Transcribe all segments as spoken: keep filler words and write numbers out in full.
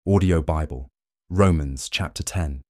Audio Bible, Romans chapter ten.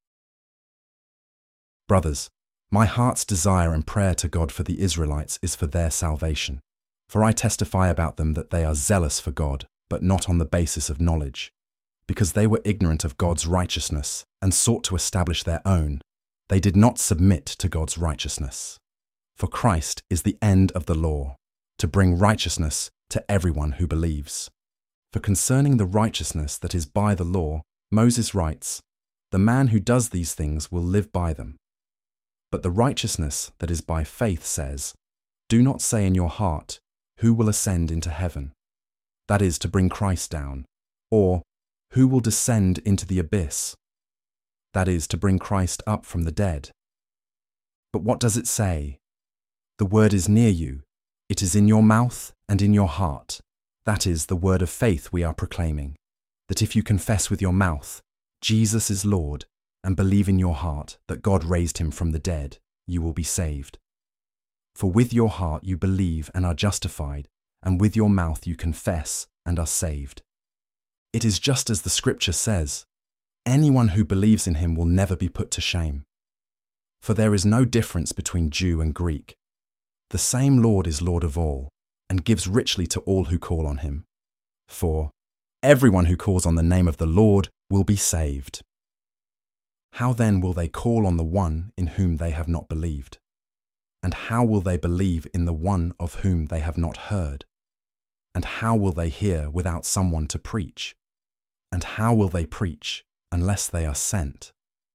Brothers, my heart's desire and prayer to God for the Israelites is for their salvation. For I testify about them that they are zealous for God, but not on the basis of knowledge. Because they were ignorant of God's righteousness and sought to establish their own, they did not submit to God's righteousness. For Christ is the end of the law, to bring righteousness to everyone who believes. For concerning the righteousness that is by the law, Moses writes, "The man who does these things will live by them." But the righteousness that is by faith says, "Do not say in your heart, 'Who will ascend into heaven?' That is, to bring Christ down. Or, 'Who will descend into the abyss?' That is, to bring Christ up from the dead. But what does it say? The word is near you. It is in your mouth and in your heart. That is the word of faith we are proclaiming, that if you confess with your mouth, 'Jesus is Lord,' and believe in your heart that God raised him from the dead, you will be saved. For with your heart you believe and are justified, and with your mouth you confess and are saved. It is just as the scripture says, 'Anyone who believes in him will never be put to shame.' For there is no difference between Jew and Greek. The same Lord is Lord of all, and gives richly to all who call on him. For everyone who calls on the name of the Lord will be saved. How then will they call on the one in whom they have not believed? And how will they believe in the one of whom they have not heard? And how will they hear without someone to preach? And how will they preach unless they are sent?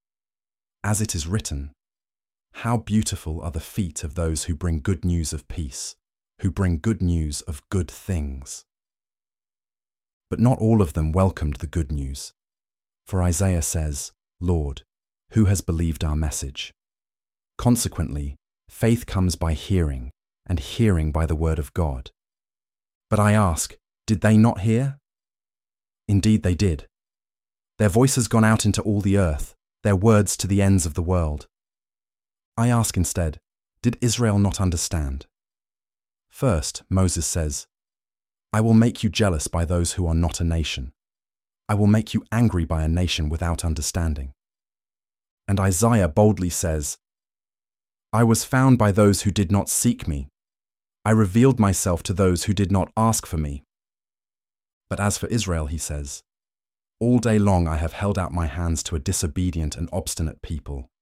As it is written, 'How beautiful are the feet of those who bring good news of peace, who bring good news of good things.' But not all of them welcomed the good news. For Isaiah says, 'Lord, who has believed our message?' Consequently, faith comes by hearing, and hearing by the word of God. But I ask, did they not hear? Indeed they did. Their voice has gone out into all the earth, their words to the ends of the world. I ask instead, did Israel not understand? First, Moses says, 'I will make you jealous by those who are not a nation. I will make you angry by a nation without understanding.' And Isaiah boldly says, 'I was found by those who did not seek me. I revealed myself to those who did not ask for me.' But as for Israel, he says, 'All day long I have held out my hands to a disobedient and obstinate people,